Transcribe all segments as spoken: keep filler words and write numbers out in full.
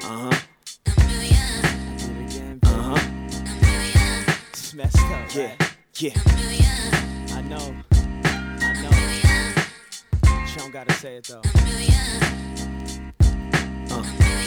Uh-huh. Uh-huh. It's messed up, yeah, right? Yeah. I know. I know. You don't gotta say it though. Uh.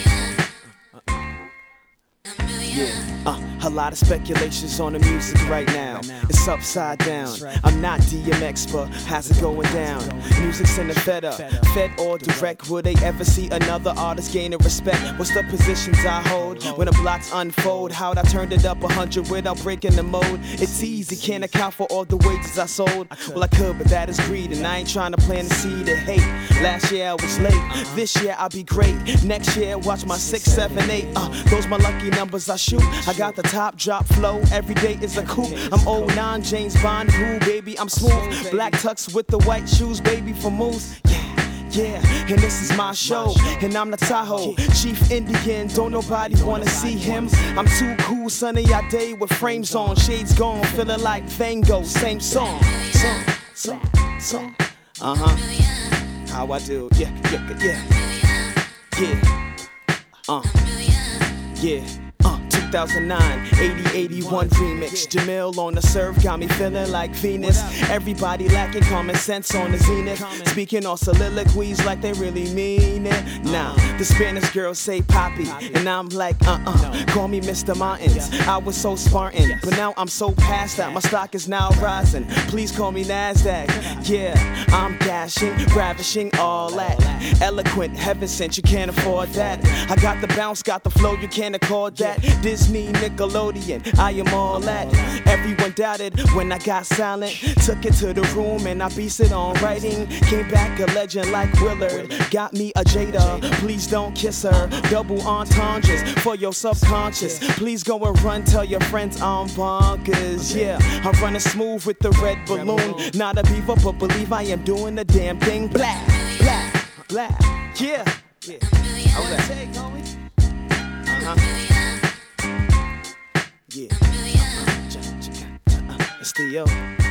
Yeah, uh, a lot of speculations on the music right now. It's upside down. I'm not D M X, but how's it going down? Music's in the fed up, fed or direct. Will they ever see another artist gaining respect? What's the positions I hold when the blocks unfold? How'd I turn it up a hundred without breaking the mode? It's easy, can't account for all the wages I sold. Well, I could, but that is greed, and I ain't trying to plant the seed of hate. Last year I was late, this year I'll be great. Next year, watch my six, seven, eight. Uh, those my lucky numbers I shoot. I got the top drop flow, every day is a coup. I'm oh nine James Bond, cool, baby, I'm smooth. Black tux with the white shoes, baby, for moves. Yeah, yeah, and this is my show, and I'm the Tahoe, Chief Indian, don't nobody wanna see him. I'm too cool, sunny all day with frames on, shades gone, feeling like Van Gogh, same song. Song, song, song. Uh-huh, how I do, yeah, yeah, yeah. Yeah, uh, yeah. Uh, two thousand nine, eighty eighty-one remix. Jamil on the serve got me feeling like Venus. Everybody lacking common sense on the zenith. Speaking on soliloquies like they really mean it. Nah, the Spanish girls say Poppy, and I'm like, uh-uh, call me Mister Martins. I was so Spartan, but now I'm so past that. My stock is now rising. Please call me NASDAQ. Yeah, I'm dashing, ravishing, all that. Eloquent, heaven sent, you can't afford that. I got the bounce, got the flow, you can't accord that. Disney, Nickelodeon, I am all that. Everyone doubted when I got silent. Took it to the room and I beast it on writing. Came back a legend like Willard. Got me a Jada, please don't kiss her. Double entendres for your subconscious. Please go and run, tell your friends I'm bonkers. Yeah, I'm running smooth with the red balloon. Not a beaver, but believe I am doing the damn thing. Black, black, black, yeah. Yeah. Okay. Uh-huh. Yeah, uh, uh, it's the yo.